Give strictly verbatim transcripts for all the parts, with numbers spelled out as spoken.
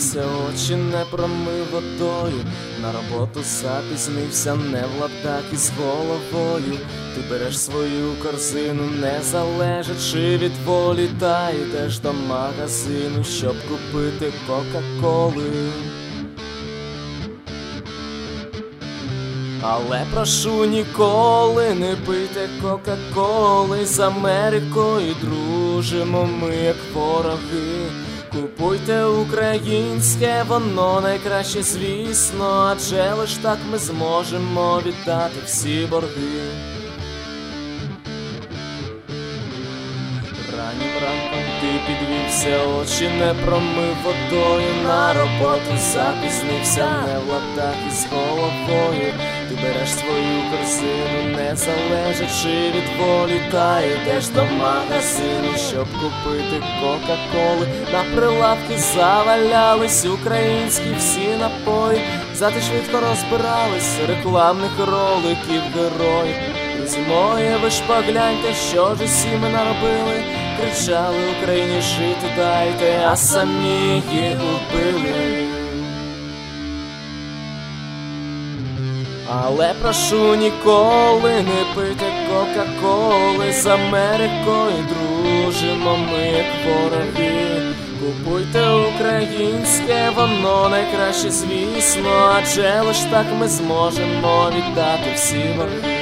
підвівся, очі не промив водою, на роботу запізнився, не в ладах із головою. Ти береш свою корзину, не залежачи від волі, та йдеш до магазину, щоб купити кока-коли. Але прошу, ніколи не пийте кока-коли, з Америкою дружимо ми як вороги. Купуйте українське, воно найкраще, звісно, адже лиш так ми зможемо віддати всі борги. Раннім ранком ти підвівся, очі не промив водою, на роботу запізнився, не в ладах із головою. Ти береш свою корзину, не залежачи від волі, та йдеш до магазину, щоб купити кока-коли. На прилавки завалялись українські всі напої, зате швидко розбирались рекламних роликів герої. Друзі мої, ви ж погляньте, що ж усі ми наробили. Кричали Україні жити дайте, а самі їх убили. Але прошу, ніколи не пийте кока-коли, з Америкою дружимо ми як вороги. Купуйте українське, воно найкраще, звісно, адже лиш так ми зможемо віддати всі борги.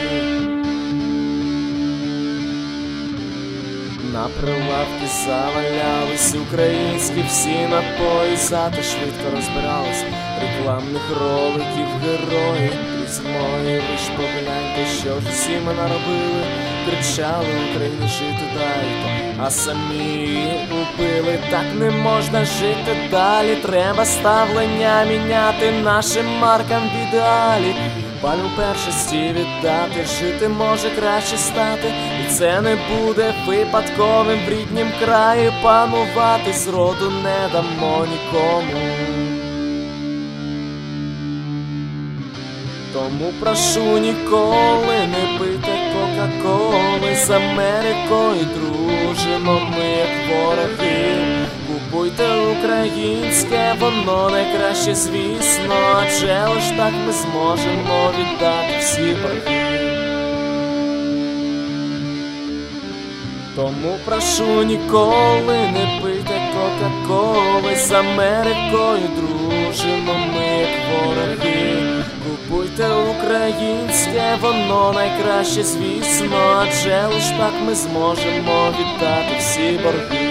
На прилавки завалялись українські всі напої, зате швидко розбирались рекламних роликів герої. Друзі мої, ви ж погляньте, що ж усі ми наробили. Кричали Україні жити дайте, а самі убили. Так не можна жити далі, треба ставлення міняти нашим маркам в ідеалі. Палю першості віддати, жити може краще стати, і це не буде випадковим в ріднім краї. Панувати зроду не дамо нікому. Тому прошу, ніколи не пийте кока-коли, з Америкою дружимо ми як вороги. Купуйте українське, воно найкраще, звісно, адже лиш так ми зможемо віддати всі борги. Тому прошу, ніколи не пийте кока-коли, з Америкою дружимо ми як вороги. Купуйте українське, воно найкраще, звісно, адже лиш так ми зможемо віддати всі борги.